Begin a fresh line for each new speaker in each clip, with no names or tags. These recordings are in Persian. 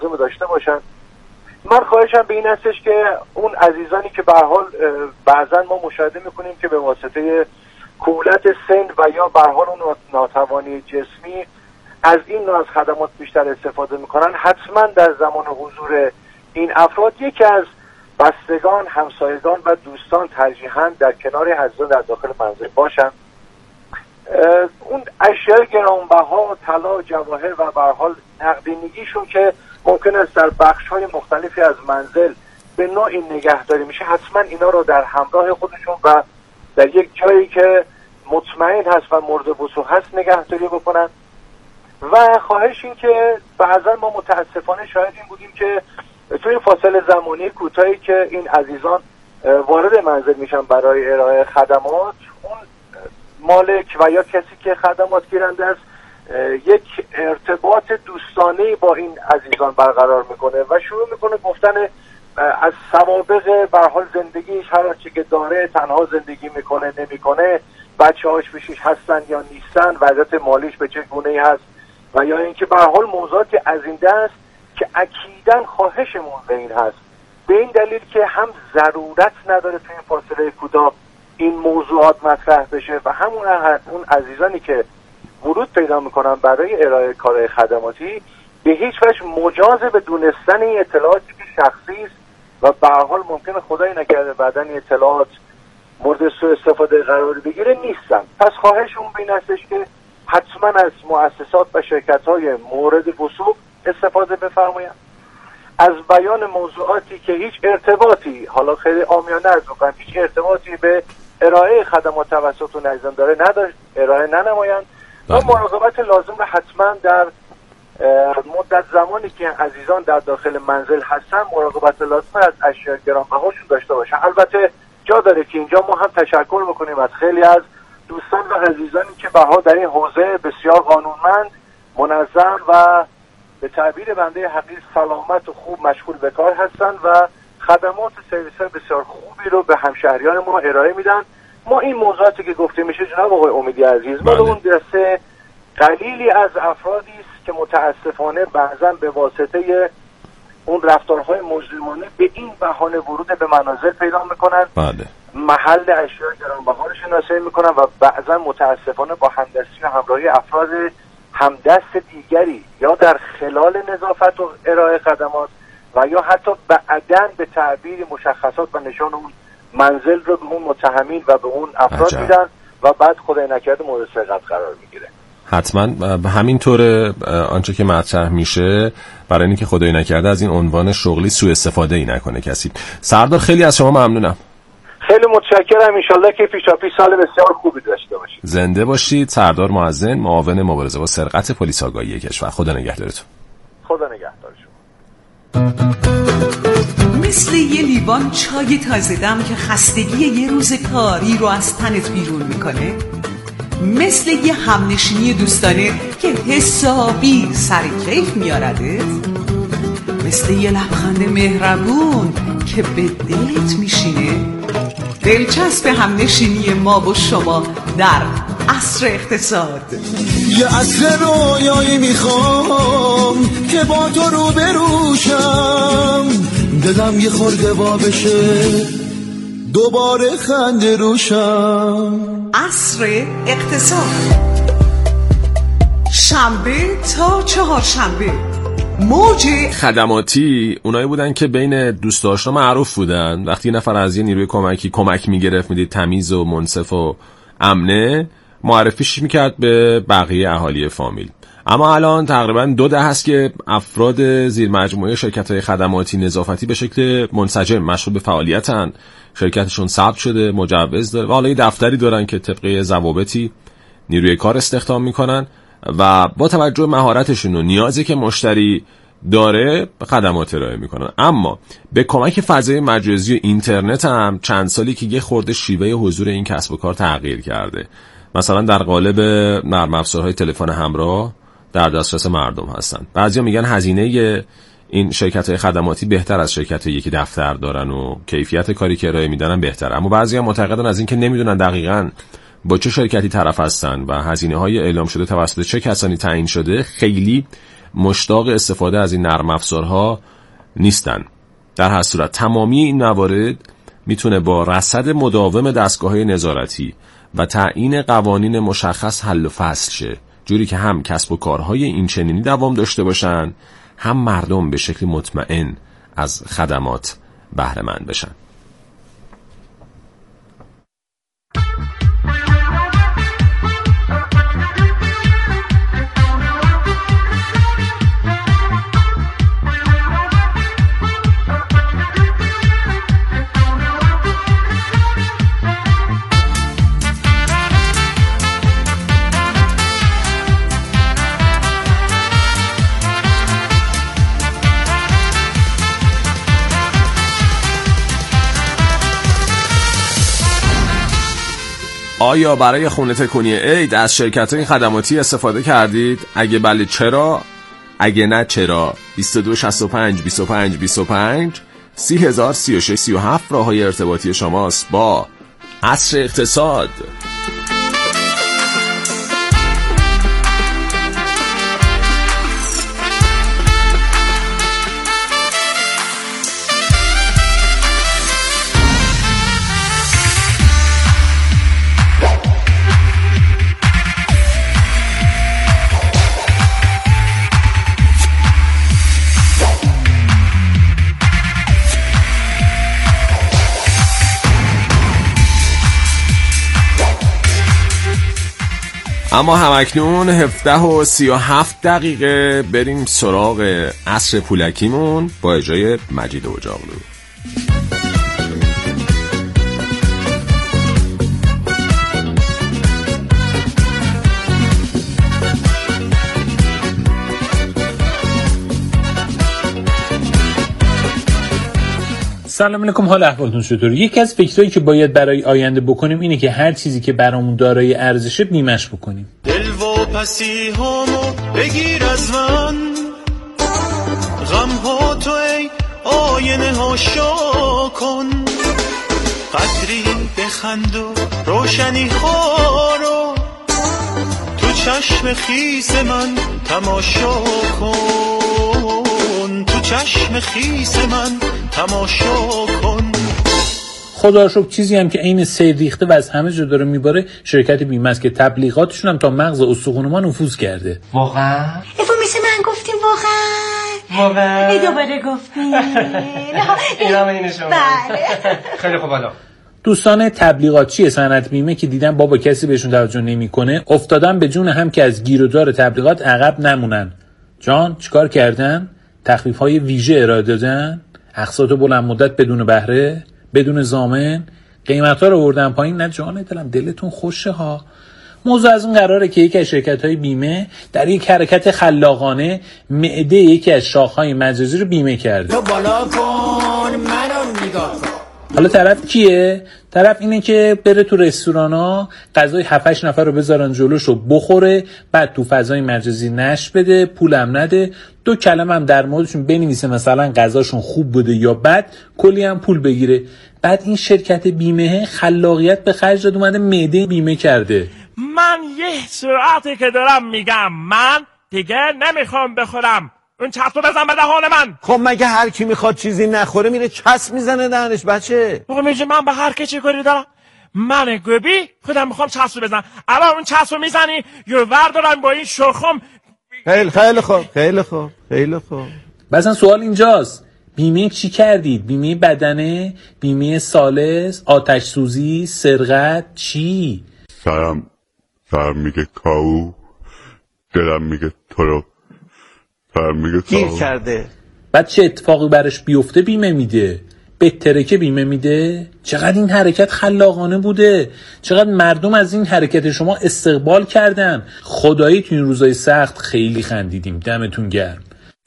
داشته باشن. من خواهشم به این هستش که اون عزیزانی که به هر حال بعضا ما مشاهده میکنیم که به واسطه کولت سن و یا به هر حال اون ناتوانی جسمی از این نوع از خدمات بیشتر استفاده میکنن، حتما در زمان حضور این افراد یکی از بستگان، همسایگان و دوستان ترجیحاً در کنار عزیزان در داخل منزل باشن. اون اشیاء گرانبها، طلا، جواهر و به هر حال نقدینگیشون که ممکن است در بخش‌های مختلفی از منزل به نوعی نگهداری میشه، حتما اینا رو در همراه خودشون و در یک جایی که مطمئن هست و مورد وسوع هست نگهداری بکنن. و خواهش این که بعضا ما متاسفانه شاهد این بودیم که توی فاصله زمانی کوتاهی که این عزیزان وارد منزل میشن برای ارائه خدمات، اون مالک و یا کسی که خدمات گیرنده است یک ارتباط دوستانه با این عزیزان برقرار میکنه و شروع میکنه گفتن از سوابق به هر حال زندگیش، هر آنچه که داره، تنها زندگی میکنه نمیکنه، بچه‌هاش پیشش هستن یا نیستن، وضعیت مالیش به چه گونه‌ای هست و یا اینکه به هر حال موضوعاتی از این دست که اکیداً خواهشمون به این هست، به این دلیل که هم ضرورت نداره تو این فاصله کوتاه این موضوعات مطرح بشه و همون اون عزیزانی که ورود پیدا میکنن برای ارائه کار خدماتی به هیچ وجه مجاز به دونستن این اطلاعاتی که شخصی است و به هر حال ممکنه خدای نکرده بعدن این اطلاعات مورد سوء استفاده قرار بگیره نیستن. پس خواهشمون به این هستش که حتما از مؤسسات و شرکت‌های مورد وسوق استفاده بفرمایند، از بیان موضوعاتی که هیچ ارتباطی، حالا خیلی عامیانه عرض می‌کنم، هیچ ارتباطی به ارائه خدمات توسط اون عزیزان داره ارائه ننمایند و مراقبت لازم رو حتما در مدت زمانی که عزیزان در داخل منزل هستن مراقبت لازم از اشیاء گرانبهاشون داشته باشن. البته جا داره که اینجا ما هم تشکر بکنیم از خیلی از دوستان و عزیزانی که بها در این حوزه بسیار قانونمند، منظم و به تعبیر بنده حقیر سلامت و خوب مشغول به کار هستن و خدمات سرویس‌های بسیار خوبی رو به همشهریان ما ارائه میدن. ما این موضوعاتی که گفته میشه جناب آقای امیدی عزیز، ما اون دسته قلیلی از افرادی است که متاسفانه بعضا به واسطه اون رفتارهای مجرمانه به این بهانه ورود به منازل پیدا میکنن، محل اشیاء گرانبها رو شناسایی میکنن و بعضا متاسفانه با همدستی و همراهی افراد همدست دیگری یا در خلال نظافت و ارائه خدمات و یا حتی بعداً به تعبیر مشخصات و نشان اون منزل رو به اون متهمین و به اون افراد میدن و بعد خدای نکرده مورد سرقت قرار میگیره.
حتما همینطور آنچه که مطرح میشه برای اینکه خدای نکرده از این عنوان شغلی سوء استفاده ای نکنه کسی. سردار خیلی از شما ممنونم.
خیلی متشکرم، ان شاءالله که پیشاپیش سال بسیار خوبی داشته باشید.
زنده باشید. سردار معزن، معاون مبارزه با سرقت پلیس آگاهی کشور. خدا نگهدارتون.
خدا نگهدار شما.
مثل یه لیوان چای تازه دم که خستگی یه روز کاری رو از تنت بیرون میکنه، مثل یه همنشینی دوستانه که حسابی سر کیف میاردت، مثل یه لبخند مهربون که به دلت میشینه. دلچسب همنشینی ما و شما در عصر اقتصاد.
یه عصر رویایی میخوام که با تو روبروشم، دلم یه خورده وا بشه دوباره خنده روشم.
عصر اقتصاد، شنبه تا چهارشنبه. موج
خدماتی اونایی بودن که بین دوست آشنا معروف بودن. وقتی یه نفر از یه نیروی کمکی کمک میگرفت، میدید تمیز و منصف و امنه، معرفیش میکرد به بقیه اهالی فامیل. اما الان تقریبا 2 دهه است که افراد زیر مجموعه شرکت‌های خدماتی نظافتی به شکل منسجم مشغول به فعالیتن. شرکتشون ثبت شده، مجوز داره و حالا یه دفتری دارن که طبق ضوابطی نیروی کار استخدام میکنن و با توجه مهارتشون و نیازی که مشتری داره خدمات ارائه میکنن. اما به کمک فضای مجازی و اینترنت هم چند سالی که یه خورده شیوه حضور این کسب و کار تغییر کرده. مثلا در قالب نرم افزارهای تلفن همراه در دسترس مردم هستن. بعضیا میگن هزینه این شرکت‌های خدماتی بهتر از شرکت‌هایی که دفتر دارن و کیفیت کاری که ارائه میدن بهتره. اما بعضیا معتقدن از این که نمیدونن دقیقاً با چه شرکتی طرف هستن و هزینه‌های اعلام شده توسط چه کسانی تعیین شده خیلی مشتاق استفاده از این نرم افزارها نیستن. در هر صورت تمامی این موارد میتونه با رصد مداوم دستگاه‌های نظارتی و تعیین قوانین مشخص حل و فصل شه، جوری که هم کسب و کارهای این چنینی دوام داشته باشن، هم مردم به شکل مطمئن از خدمات بهره مند بشن. آیا برای خونه تکونی عید از شرکت‌های خدماتی استفاده کردید؟ اگه بله چرا؟ اگه نه چرا؟ 2265 25 25 30,000 36 37 راه‌های ارتباطی شماست با عصر اقتصاد. اما همکنون 17:37 بریم سراغ عصر پولکیمون با اجرای مجید اجاقلو.
سلام علیکم، حال احوالتون چطوره؟ یکی از فکرایی که باید برای آینده بکنیم اینه که هر چیزی که برامون دارای ارزشه بیمش بکنیم.
دل و پسی همو بگیر از من، غم ها تو ای آینه ها شا کن، قدری بخند و روشنی ها رو تو چشم خیس من تماشا کن، تو چشم خیس من تماشا کن.
خدا رو شکر چیزی هم که عین سیر ریخته و از همه جا داره میباره شرکت بیمه است که تبلیغاتشون هم تا مغز استخوان ما نفوذ کرده.
واقعا؟
افو مثل من گفتیم واقعا؟ ای دوباره گفتیم.
اینا این شما.
بله.
خیلی خوب. حالا
دوستان تبلیغاتچی صنعت بیمه که دیدن بابا کسی بهشون توجه نمیکنه افتادن به جون هم که از گیر و دار تبلیغات عقب نمونن. جان چیکار کردن؟ تخفیف‌های ویژه ارائه دادن، اقساط بلند مدت بدون بهره، بدون ضامن، قیمت‌ها رو آوردن پایین. نه جان دلم، دلتون خوشه ها. موضوع از اون قراره که یکی از شرکت‌های بیمه در یک حرکت خلاقانه معده یکی از شاخه‌های مجازی رو بیمه کرده.
تو بالا کن منو نگاه کن.
حالا طرف کیه؟ طرف اینه که بره تو رستورانا غذای 7-8 نفر رو بذارن جلوش رو بخوره، بعد تو فضای مجازی نشر بده، پولم نده، 2 کلمه هم در موردشون بنویسه مثلا غذاشون خوب بوده یا بد، کلی هم پول بگیره. بعد این شرکت بیمه خلاقیت به خرج داد، اومده معده بیمه کرده.
من یه سرعتی که دارم میگم من دیگه نمیخوام بخورم، اون چسبو بزن به دهان من.
خب مگه هر کی میخواد چیزی نخوره میره چسب میزنه دهنش بچه؟
بابا میگه من به هر کی چی کاری دارم؟ من گوبی خودم میخوام چسبو بزنم. اما اون چسبو میزنی یا وردارم با این شخم.
خیلی خوب.
مثلا سوال اینجاست، بیمه چی کردید؟ بیمه بدنه، بیمه ثالث، آتش سوزی، سرقت، چی؟
سرم میگه کاو، دلم میگه ترو، سرم میگه
گیر کرده.
بعد چه اتفاقی برش بیفته بیمه میده؟ بهتره که بیمه میده؟ چقدر این حرکت خلاقانه بوده، چقدر مردم از این حرکت شما استقبال کردن. خدایی تو این روزای سخت خیلی خندیدیم، دمتون گرم.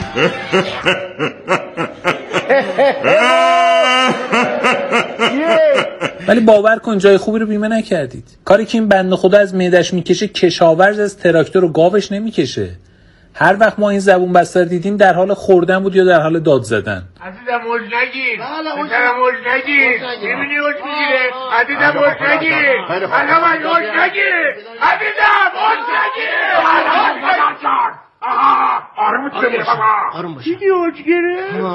ولی باور کن جای خوبی رو بیمه نکردید. کاری که این بنده خدا از معدش میکشه کشاورز از تراکتور و گاوش نمیکشه. هر وقت ما این زبون بستر دیدیم در حال خوردن بود یا در حال داد زدن.
عزیزم موج نگیر، عزیزم موج نگیر، میبینی موج میگیره، عزیزم موج نگیر، الان موج نگیر، عزیزم موج نگیر، الان آروم بگیر بابا.
آروم باش.
دیدی اوجگره؟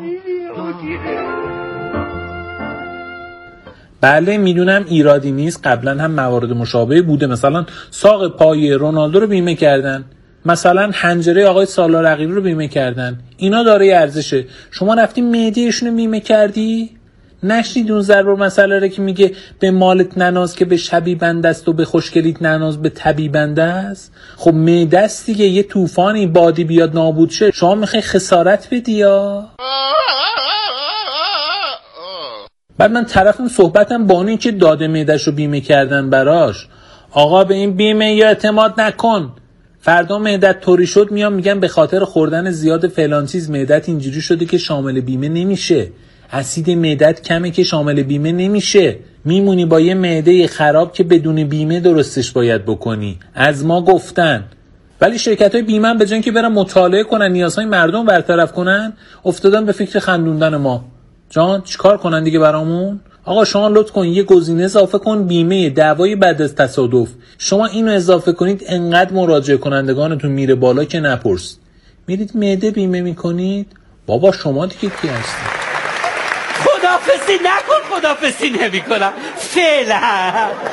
بله میدونم ایرادی نیست، قبلا هم موارد مشابه بوده. مثلا ساق پای رونالدو رو بیمه کردن، مثلا حنجره آقای سالار عقیلی رو بیمه کردن. اینا دارای ارزشه. شما رفتی معده‌شون رو بیمه کردی؟ نشنید اون ضرب مسئله رو که میگه به مالت نناز که به شبی بنده است و به خوشگلیت نناز به طبی بنده است؟ خب معده است دیگه، یه طوفانی بادی بیاد نابود شه شما میخوای خسارت بدی یا؟ بعد من طرفم صحبتم با اونی که داده معده‌شو بیمه کردن براش. آقا به این بیمه یا اعتماد نکن. فردا معدت طوری شد میام میگن به خاطر خوردن زیاد فلان چیز معدت اینجوری شده که شامل بیمه نمیشه. اسید معدت کمه که شامل بیمه نمیشه. میمونی با یه معده خراب که بدون بیمه درستش باید بکنی. از ما گفتن. ولی شرکت‌های بیمه به جای اینکه برن مطالعه کنن نیازهای مردم برطرف کنن، افتادن به فکر خندوندن ما. جان چیکار کنن دیگه برامون؟ آقا شما لطف کن یه گزینه اضافه کن، بیمه دعوای بعد از تصادف. شما اینو اضافه کنید انقدر مراجعه کنندگانتون میره بالا که نپرس. میرید معده بیمه میکنید؟ بابا شما دیگه کی هستید؟
خدافظی نکن. خدافظی نمیکنم فعلا.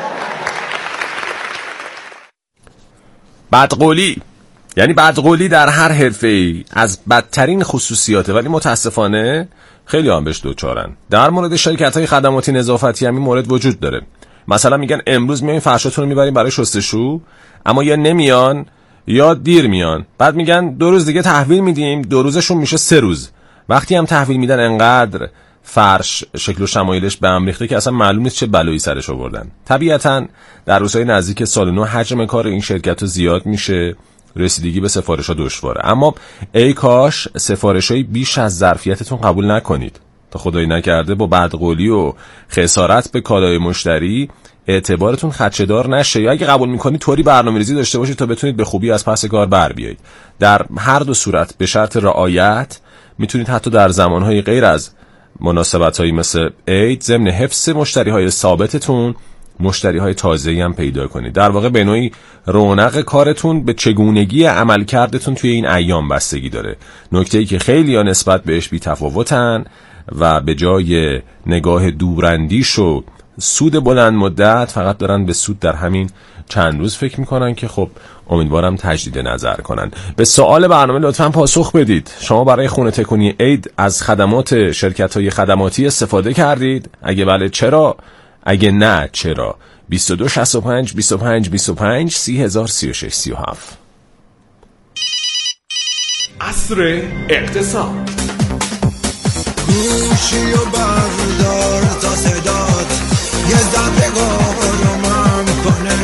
بدقولی یعنی بدقولی در هر حرفه‌ای از بدترین خصوصیاته، ولی متاسفانه خیلی هم بهش دوچارن. در مورد شرکت‌های خدماتی نظافتی همین مورد وجود داره. مثلا میگن امروز میایم فرشاتون رو میبریم برای شستشو، اما یا نمیان یا دیر میان. بعد میگن 2 روز دیگه تحویل میدیم، 2 روزشون میشه 3 روز. وقتی هم تحویل میدن انقدر فرش شکل و شمایلش به هم ریخته که اصلا معلوم نیست چه بلایی سرش آوردن. طبیعتاً در روزهای نزدیک سال نو حجم کار این شرکت‌ها زیاد میشه، رسیدگی به سفارش‌ها دشواره. اما ای کاش سفارش‌های بیش از ظرفیتتون قبول نکنید تا خدایی نکرده با بدقولی و خسارت به کالای مشتری اعتبارتون خدشه‌دار نشه، یا اگه قبول می‌کنید طوری برنامه‌ریزی داشته باشید تا بتونید به خوبی از پس کار بر بیایید. در هر دو صورت به شرط رعایت میتونید حتی در زمان‌های غیر از مناسبت‌هایی مثل عید ضمن حفظ مشتری‌های ثابتتون مشتری‌های تازه‌ای هم پیدا کنید. در واقع به نوعی رونق کارتون به چگونگی عملکردتون توی این ایام بستگی داره. نکته‌ای که خیلی‌ها نسبت بهش بی‌تفاوتن و به جای نگاه دوراندیش و سود بلند مدت فقط دارن به سود در همین چند روز فکر میکنن که خب امیدوارم تجدید نظر کنن. به سوال برنامه لطفاً پاسخ بدید. شما برای خونه تکونی عید از خدمات شرکت‌های خدماتی استفاده کردید؟ اگه بله چرا؟ اگه نه چرا؟ 22 65 25 25 3036 37.
عصر اقتصاد.
گوشی و بردار تا صدات یه زندگاه رو من کنه.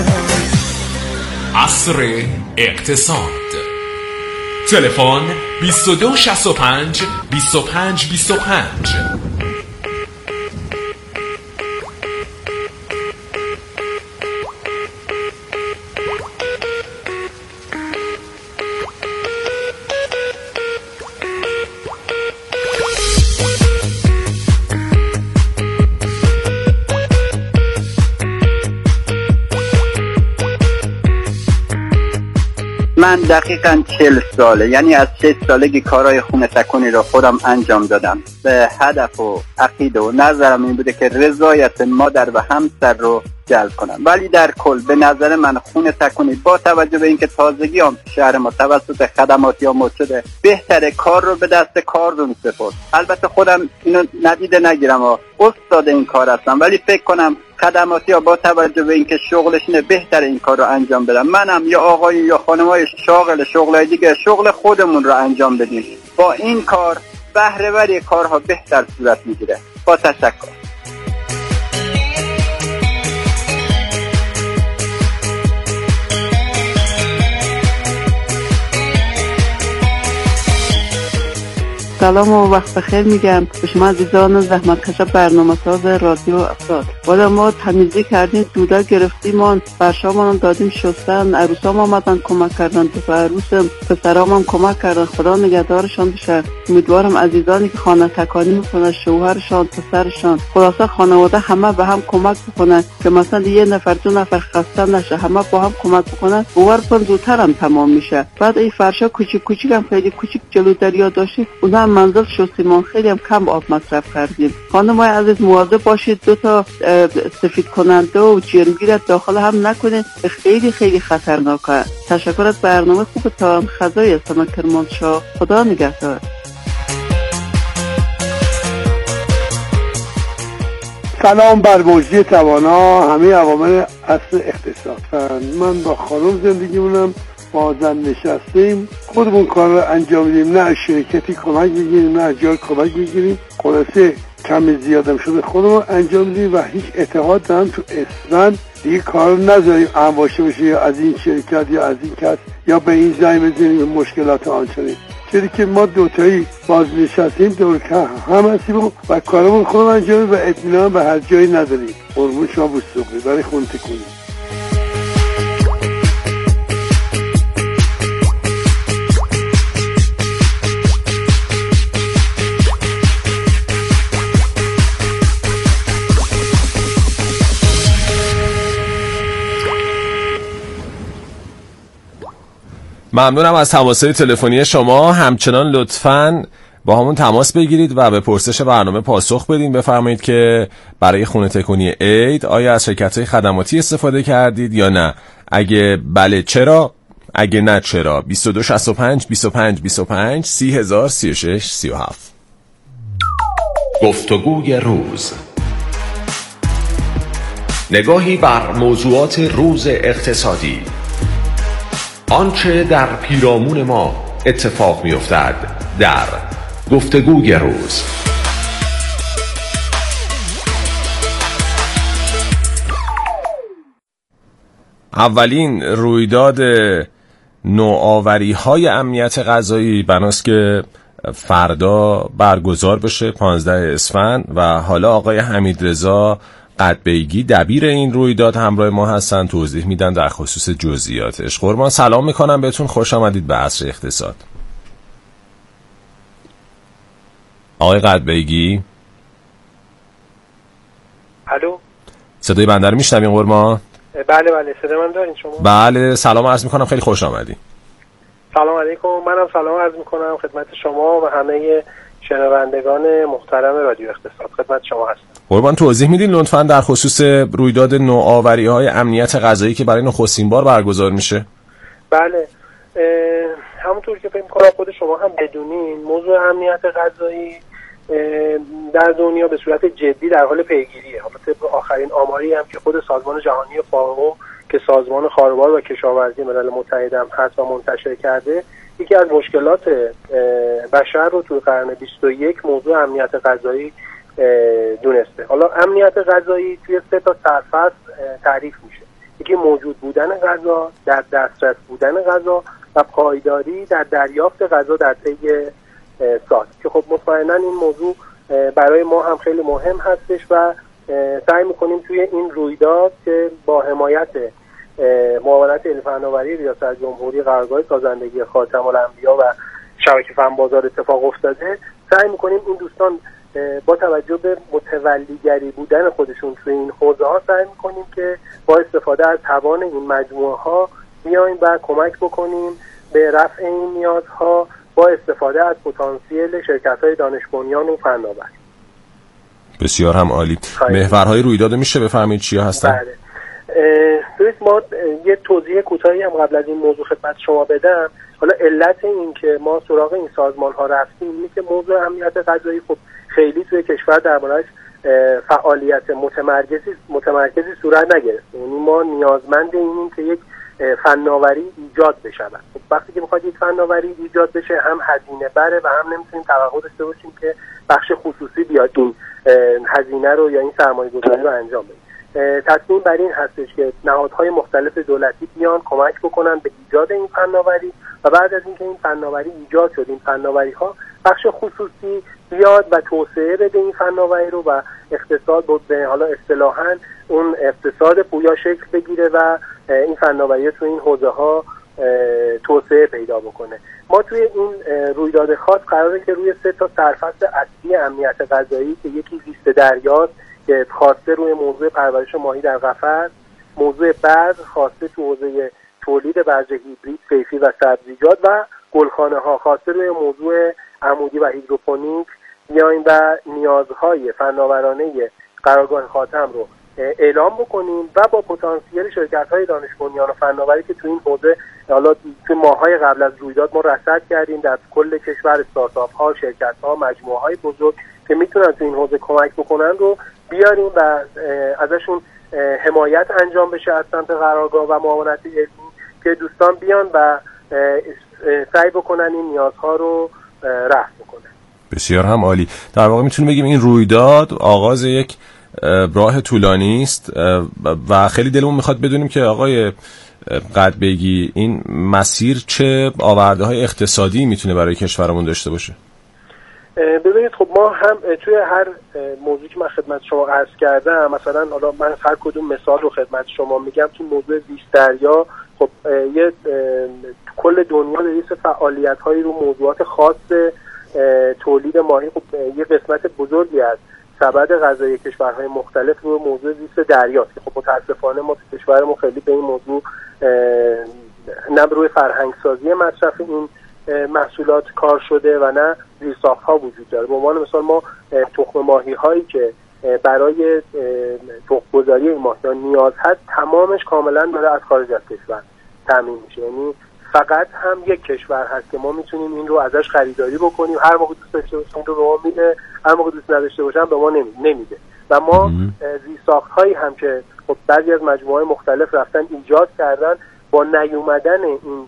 عصر اقتصاد. تلفن 22 65 25 25.
من دقیقاً 40 ساله، یعنی از 6 سالگی کارهای خونه تکونی رو خودم انجام دادم. به هدف و عقیده و نظرم این بوده که رضایت مادر و همسر رو جلب کنم. ولی در کل به نظر من خونه تکونی با توجه به اینکه تازگی هم شهر ما توسط خدماتی ها مد شده، بهتره کار رو به دست کارون سپرد. البته خودم اینو ندیده نگیرم و استاد این کار هستم، ولی فکر کنم خدماتی ها با توجه به اینکه شغلشونه بهتره این کار رو انجام بدم. منم یا آقای یا خانمای شاغل شغلای دیگه شغل خودمون رو انجام بدیم. با این کار بهره‌وری کارها بهتر صورت میگیره. با تشکر.
سلام و وقت بخیر میگم به شما عزیزان زحمتکش برنامه‌ساز رادیو افراد. والا ما تمیزی کردیم، دودا گرفتیم، فرشامون دادیم شستن، عروسام آمدن کمک کردن، دو عروسم پسرام هم کمک کردن. خدا نگهدارشان بشه. امیدوارم عزیزانی که خانه تکانی میکنن، شوهرشان، پسرشان، خلاصه خانواده همه به هم کمک بکنن که مثلا یه نفر دو نفر خسته نشه، همه با هم کمک بکنن، باور کن زودتر هم تمام میشه. بعد این فرشا کوچیک کوچیک هم خیلی کوچیک جلو دریا داشتیم، اونها هم منزل شستیم، خیلی هم کم آب مصرف کردیم. خانمای عزیز مواظب باشید، دو تا سفید کننده و جرمگیر داخل هم نکنید، خیلی خیلی خطرناکه. تشکر از برنامه خوب تا خزای هستم کرمانشاه. خدا نگهدار.
سلام بر مجدی توانا، همه عوامل اصل اقتصاد. من با خانم زندگی مونم، با زن نشستیم، خودمون کار رو انجام میدیم، نه شرکتی کمک میگیریم نه جای کمک میگیریم. خلاصه کم زیادم شده خودمون انجام میدیم و هیچ اعتقاد دارم تو اسفند دیگه کار نذاریم انباشه بشه یا از این شرکت یا از این کس یا به این زنگ بزنیم مشکلات آنچنین. چیزی که ما دوتایی باز نشستیم دور هم هستیم و کارمون خودمون انجام میدیم و اطمینان به هر جایی نداریم. قربون شما بوستوقی برای خون تکونی.
ممنونم از تماس‌های تلفنی شما. همچنان لطفاً با همون تماس بگیرید و به پرسش برنامه پاسخ بدین. بفرمایید که برای خونه تکونی عید آیا از شرکت‌های خدماتی استفاده کردید یا نه؟ اگه بله چرا؟ اگه نه چرا؟ 2265 25 25 30000 36 37.
گفتگوی روز، نگاهی بر موضوعات روز اقتصادی، آنچه در پیرامون ما اتفاق می‌افتد در گفتگوی روز.
اولین رویداد نوآوری‌های امنیت غذایی بناست که فردا برگزار بشه 15 اسفند و حالا آقای حمیدرضا قدبیگی دبیر این رویداد همراه ما هستن، توضیح میدن در خصوص جزئیاتش. قربان سلام میکنم بهتون، خوش آمدید به عصر اقتصاد. آقای قدبیگی
الو،
صدای بنده رو میشنوین قربان؟
بله بله صدای من دارین شما؟
بله سلام عرض میکنم، خیلی خوش آمدید.
سلام علیکم، منم سلام عرض میکنم خدمت شما و همه شنوندگان محترم رادیو اقتصاد. خدمت شما هستم. قربان توضیح میدین لطفاً در خصوص رویداد نوآوری‌های امنیت غذایی که برای نخستین بار برگزار میشه؟ بله، همونطور که فکر می‌کنم خود شما هم بدونین، موضوع امنیت غذایی در دنیا به صورت جدی در حال پیگیریه. حالا طبق آخرین آماری هم که خود سازمان جهانی فاو که سازمان خاروبار و کشاورزی ملل متحد هم هست و منتشر کرده، یکی از مشکلات بشر رو توی قرن 21 موضوع امنیت غذایی دونسته. حالا امنیت غذایی توی 3 تا سرفصل تعریف میشه. یکی موجود بودن غذا، در دسترس بودن غذا و پایداری در دریافت غذا در طی سال، که خب مطمئنا این موضوع برای ما هم خیلی مهم هستش و سعی میکنیم توی این رویداد که با حمایت معاونت علم فناوری ریاست جمهوری قرارگاه سازندگی خاتم الانبیا و شبکه فن بازار اتفاق افتاده، سعی میکنیم این دوستان با توجه به متولیگری بودن خودشون توی این حوزه ها سعی میکنیم که با استفاده از توان این مجموعه ها بیایم و کمک بکنیم به رفع این نیازها با استفاده از پتانسیل شرکت‌های دانش بنیان و فناور.
بسیار هم عالی. محورهای رویداد میشه بفرمایید چیا هستن؟
بله. ما یه توضیح کوتاهی هم قبل از این موضوع خدمت شما بدم. حالا علت این که ما سراغ این سازمان ها رفتیم اینه که موضوع امنیت غذایی خب خیلی توی کشور درباره‌اش فعالیت متمرکزی صورت نگرفت. یعنی ما نیازمند اینیم که یک فناوری ایجاد بشه. خب وقتی که میخواد یک فناوری ایجاد بشه هم هزینه بره و هم نمیتونیم توقع داشته باشیم که بخش خصوصی بیاد این هزینه رو یا این سرمایه‌گذاری رو انجام بده. تصمیم بر این هستش که نهادهای مختلف دولتی بیان کمک بکنن به ایجاد این فناوری و بعد از اینکه این فناوری ایجاد شد، این فناوری ها بخش خصوصی بیاد و توسعه بده این فناوری رو و اقتصاد به حالا اصطلاحاً اون اقتصاد پویا شکل بگیره و این فناوری تو این حوزه ها توسعه پیدا بکنه. ما توی این رویداد خاص قراره که روی 3 سرفصل اصلی امنیت غذایی که یکی زیست دریاست که خاصه روی موضوع پرورش ماهی در قفس، موضوع بذر خاصه تو حوزه تولید بذر هیبرید، صیفی و سبزیجات و گلخانه ها خاصه روی موضوع عمودی و هیدروپونیک بیایم و نیازهای فناورانه قرارگاه خاتم رو اعلام بکنیم و با پتانسیل شرکت‌های دانش بنیان و فناوری که تو این حوزه حالا تو ماه‌های قبل از رویداد ما رصد کردیم در کل کشور، استارتاپ‌ها، شرکت‌ها، مجموعه‌های بزرگ که میتونن تو این حوزه کمک بکنن رو بیاریم و ازشون حمایت انجام بشه از سمت قرارگاه و معاونت علمی که دوستان بیان و سعی بکنن این نیازها رو رفع بکنن.
بسیار هم عالی. در واقع میتونیم بگیم این رویداد آغاز یک راه طولانی است و خیلی دلمون میخواد بدونیم که آقای قدبگی این مسیر چه آورده‌های اقتصادی میتونه برای کشورمون داشته باشه.
ببینید خب ما هم توی هر موضوعی که من خدمت شما عرض کردم، مثلا حالا من هر کدوم مثال رو خدمت شما میگم، تو موضوع زیست دریا خب یه کل دنیا داره فعالیت‌هایی رو موضوعات خاص تولید ماهی، خب یه قسمت بزرگی از سبد غذایی کشورهای مختلف رو موضوع زیست دریاست که خب متاسفانه ما تو کشورمون خیلی به این موضوع نه روی فرهنگ سازی مصرف این محصولات کار شده و نه زیرساخت‌ها وجود داره. به عنوان مثال ما تخم ماهی هایی که برای تخم‌گذاری این ماهیان نیاز هست تمامش کاملا داره از خارج از کشور تامین میشه، یعنی فقط هم یک کشور هست که ما میتونیم این رو ازش خریداری بکنیم، هر موقع دوست داشته باشیم رو به ما میده، هر موقع دوست نداشته باشم به ما نمیده. و ما زیرساخت‌هایی هم که خب بعضی از مجموعه‌های مختلف رفتن ایجاد کردن، با نیومدن این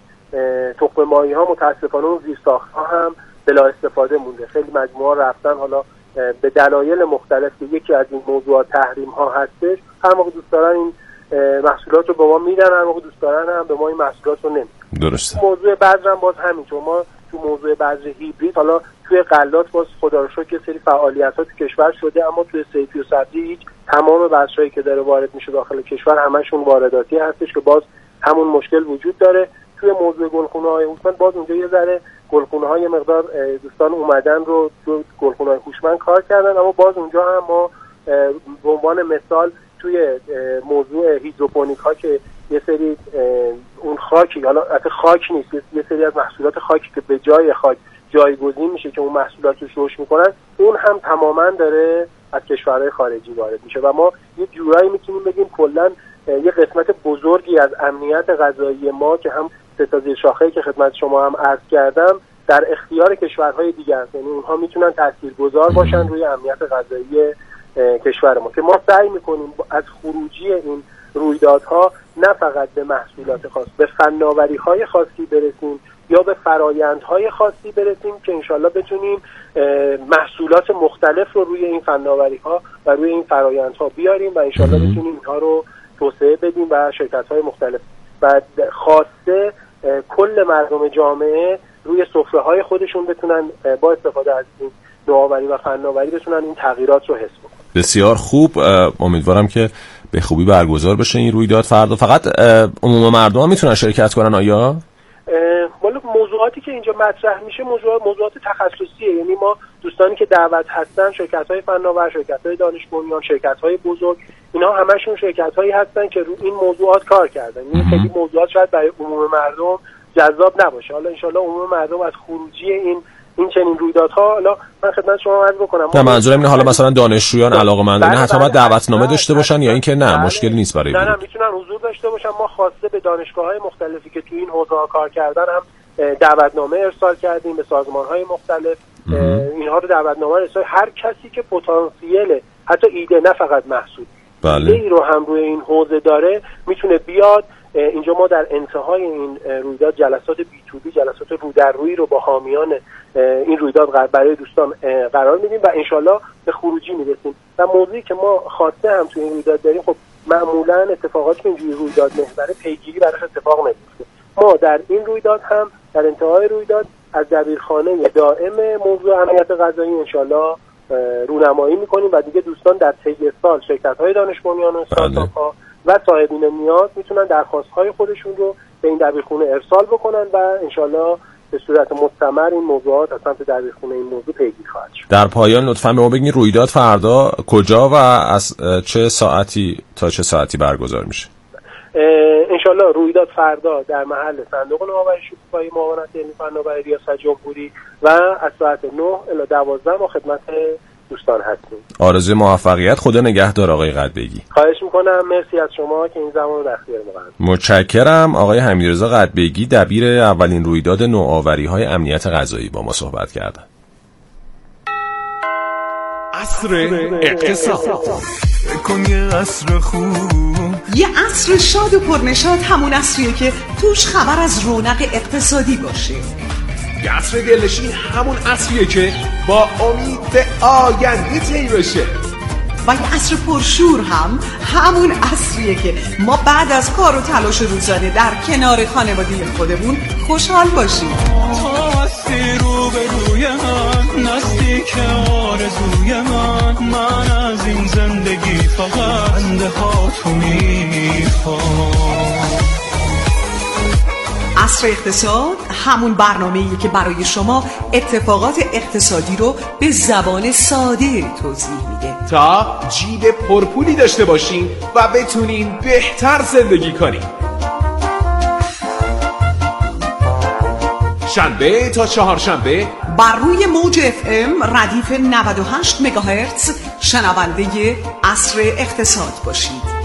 تخم ماهی ها متاسفانه اون زیرساخت‌ها هم بلا استفاده مونده. خیلی مجموعه رفتن حالا به دلایل مختلف که یکی از این موضوعات تحریم ها هستش، هر موقع دوست دارن این محصولات رو به ما میدن، هر موقع دوست دارن هم به ما این محصولات رو نمیدن.
درسته.
موضوع بذر هم باز همینطور. ما تو موضوع بذر هیبرید حالا توی غلات باز خدا رو شکر یه سری فعالیت‌ها تو کشور شده، اما توی صیفی و سبزی هیچ تمام بذرهایی که داره وارد میشه داخل کشور همشون وارداتی هستش که باز همون مشکل وجود داره. توی موضوع گلخونه‌های هوشمند باز اونجا یه ذره گلخونه‌ها یه مقدار دوستان اومدن رو تو گلخونه‌های هوشمند کار کردن، اما باز اونجا هم ما به عنوان مثال توی موضوع هیدروپونیک ها که یه سری اون خاکی، حالا البته خاک نیست، یه سری از محصولات خاکی که به جای خاک جایگزین میشه که اون محصولات رو رشد میکنن، اون هم تماما داره از کشورهای خارجی وارد میشه و ما یه جورایی میتونیم بگیم کلا یه قسمت بزرگی از امنیت غذایی ما که هم سه تا زیرشاخه‌ای که خدمت شما هم عرض کردم در اختیار کشورهای دیگه است، یعنی اونها میتونن تاثیرگذار باشن روی امنیت غذایی کشور ما که ما سعی میکنیم از خروجی این رویدادها نه فقط به محصولات خاص، به فناوری‌های خاصی برسیم یا به فرایندهای خاصی برسیم که انشالله بتونیم محصولات مختلف رو روی این فناوری‌ها و روی این فرایندها بیاریم و انشالله بتونیم اینها رو توسعه بدیم و شرکت‌های مختلف و خاصه کل مردم جامعه روی سفره‌های خودشون بتونن با استفاده از این نوآوری و فناوری بتونن این تغییرات رو حس بکنن.
بسیار خوب، امیدوارم که به خوبی برگزار بشه این رویداد فردا. فقط عموم مردم ها میتونن شرکت کنن آیا؟
والا موضوعاتی که اینجا مطرح میشه موضوعات تخصصیه، یعنی ما دوستانی که دعوت هستن شرکت‌های فناور، شرکت‌های دانش بنیان، شرکت‌های بزرگ، اینا همشون شرکت‌هایی هستن که رو این موضوعات کار کردن. این خیلی موضوعات شاید برای عموم مردم جذاب نباشه. حالا ان شاءالله عموم مردم از خروجی این چنین رویدادها، حالا من خدمت شما عرض بکنم
نه منظورم اینه حالا مثلا دانشجویان علاقه‌مندان حتما باید دعوتنامه داشته باشن یا اینکه نه مشکل نیست برای
نه میتونن حضور داشته باشن. ما خواسته به دانشگاه‌های مختلفی که تو این حوزه کار کردن هم دعوتنامه ارسال کردیم، به سازمان‌های مختلف اینها رو دعوتنامه ارسال. هر کسی که پتانسیل حتی ایده نه فقط محصول ایده رو هم روی این حوزه داره میتونه بیاد اینجا. ما در انتهای این رویداد جلسات بی تو بی، جلسات رو در روی رو با حامیان این رویداد برای دوستان قرار میدیم و انشالله به خروجی میرسیم. و موضوعی که ما خواسته هم تو این رویداد داریم، خب معمولا اتفاقاتی که اینجوری رویداد محور پیگیری براش اتفاق نمیفته. ما در این رویداد هم در انتهای رویداد از دبیرخانه دائم موضوع امنیت غذایی انشالله رونمایی میکنیم و دیگه دوستان در طی سال شرکت‌های دانش بنیان و استارتاپ‌ها و صاحبین نیاز میتونن درخواست‌های خودشون رو به این دبیرخونه ارسال بکنن و انشالله به صورت مستمر این موضوعات از سمت دبیرخونه این موضوع پیگیری خواهد شد.
در پایان لطفاً به ما بگین رویداد فردا کجا و از چه ساعتی تا چه ساعتی برگزار میشه؟
انشالله رویداد فردا در محل صندوق نوآوری شکوفایی معاونت علمی فناوری ریاست جمهوری و از ساعت 9 الی 12 ما خدمت دوستان هستیم.
آرزوی موفقیت. خدا نگهدار آقای قدبگی.
خواهش میکنم. مرسی از شما که این زمان رو در اختیار ما قرار.
متشکرم. آقای حمیدرضا قدبگی دبیر اولین رویداد نوآوری‌های امنیت غذایی با ما صحبت کردند.
عصر اقتصاد. یه عصر خوب،
یه عصر شاد و پرنشاط، همون عصریه که توش خبر از رونق اقتصادی باشه.
یه عصر دلنشین، همون عصریه که با امید به آینده طی بشه.
و یه عصر پرشور هم همون عصریه که ما بعد از کار و تلاش روزانه در کنار خانواده خودمون خوشحال باشیم.
تا هستی رو به روی من، نزدیک آرزوی من از این زندگی فقط بنده ها تو میخوام.
عصر اقتصاد همون برنامه‌ایه که برای شما اتفاقات اقتصادی رو به زبان ساده توضیح میده
تا جیب پرپولی داشته باشین و بتونین بهتر زندگی کنین. شنبه تا چهارشنبه
بر روی موج FM ردیف 98 مگاهرتز شنونده عصر اقتصاد باشید.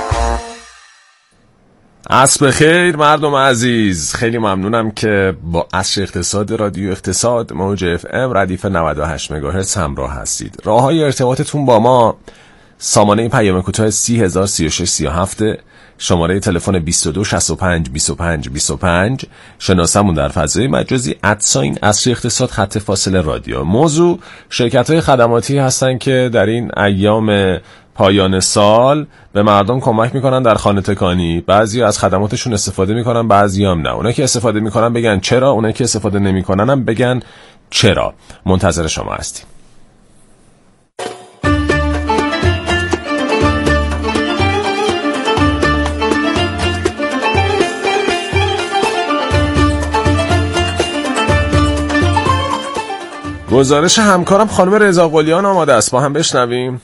عصر بخیر مردم عزیز، خیلی ممنونم که با عصر اقتصاد رادیو اقتصاد موج FM ردیف 98 مگاهرتز همراه هستید. راههای ارتباطتون با ما سامانه پیام کوتاه 303637، شماره تلفن 22 65 25 25، شناسمون در فضای مجازی @عصر اقتصاد خط فاصله رادیو. موضوع شرکت‌های خدماتی هستن که در این ایام پایان سال به مردم کمک میکنن در خانه تکانی. بعضی از خدماتشون استفاده میکنن، بعضی هم نه. اونایی که استفاده میکنن بگن چرا، اونایی که استفاده نمیکنن هم بگن چرا. منتظر شما هستیم. گزارش همکارم خانم رضا قلیان آماده است، با هم بشنویم.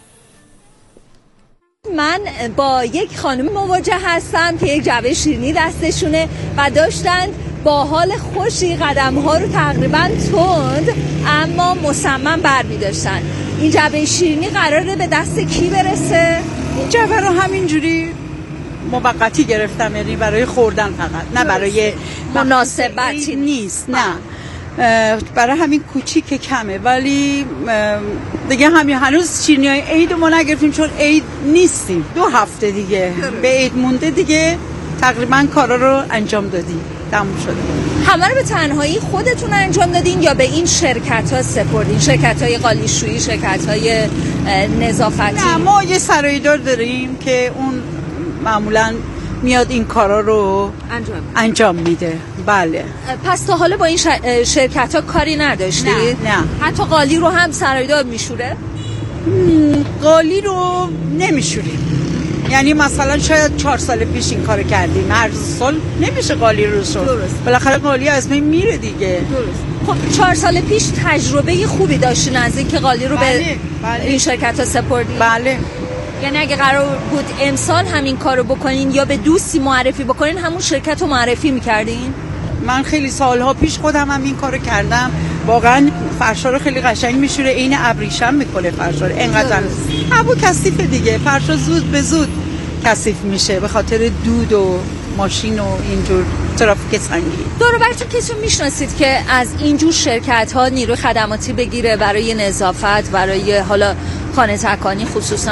من با یک خانم مواجه هستم که یک جعبه شیرینی دستشونه و داشتن با حال خوشی قدم ها رو تقریبا تند اما مصمم بر می داشتن. این جعبه شیرینی قراره به دست کی برسه؟
این جعبه رو همینجوری موقتی گرفتم، یعنی برای خوردن فقط، نه برای
مناسبتی
نیست، نه برای همین کوچیک کمه. ولی دیگه همین هنوز شیرینی‌های عید ما نگرفتیم چون عید نیستیم. 2 هفته دیگه به عید مونده، دیگه تقریبا کارا رو انجام دادیم، تموم شده.
همه رو به تنهایی خودتون انجام دادین یا به این شرکت‌ها سپردین؟ شرکت‌های قالیشویی، شرکت‌های نظافتی؟
نه، ما یه سرایدار داریم که اون معمولاً میاد این کارا رو انجام میده. بله.
پس تا حالا با این شرکت ها کاری نداشتی؟
نه.
حتی قالی رو هم سرایدار میشوره؟
قالی رو نمیشوریم، یعنی مثلا شاید 4 سال پیش این کار کردیم، هر سال نمیشه قالی رو شور. بالاخره قالی از بین میره دیگه.
خب 4 سال پیش تجربه خوبی داشتین از این که قالی رو به این شرکت ها سپردین؟
بله.
یعنی اگه قرار بود امسال همین کارو بکنین یا به دوستی معرفی بکنین، همون شرکت رو معرفی میکردین؟
من خیلی سالها پیش خودم هم این کارو کردم. واقعا فرشا رو خیلی قشنگ میشوره، عین ابریشم میکنه فرشا رو. اینقدر هوا کثیفه دیگه، فرشا زود به زود کثیف میشه به خاطر دود و ماشین و اینجور ترافیک سنگین.
دور و برتون کسی میشناسید که از اینجور شرکت ها نیروی خدماتی بگیره برای نظافت، برای حالا خانه تکانی خصوصا؟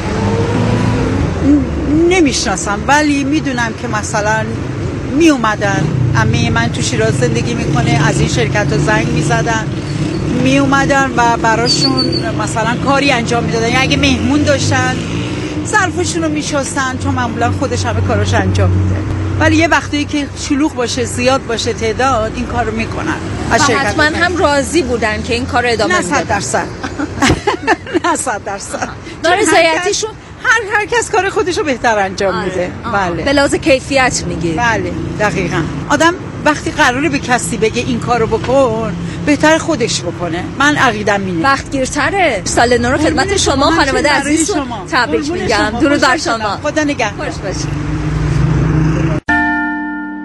نمیشناسم، ولی میدونم که مثلا می اومدن. عمه من تو شیراز زندگی میکنه، از این شرکت ها زنگ میزدن، می اومدن و براشون مثلا کاری انجام میدادن. یعنی اگه مهمون داشتن ظرفشون رو میشستن، چون معمولا خودش همه کاراش انجام میده. ولی یه وقتی که شلوغ باشه، زیاد باشه تعداد، این کارو میکنن.
حتما هم راضی بودن که این کار ادامه
میدن. نه 100%. نه 100%.
رضایتیشون
هر کس کار خودشو بهتر انجام میده. بله.
به لحاظ کیفیت میگی.
بله دقیقاً. آدم وقتی قراره به کسی بگه این کارو بکن، بهتر خودش بکنه. من عقیدم اینه.
وقتگیرتره. سال نو رو خدمت شما خانواده عزیزتون تبریک میگم. درود بر شما.
خدا نگهدار.
خوش باشید.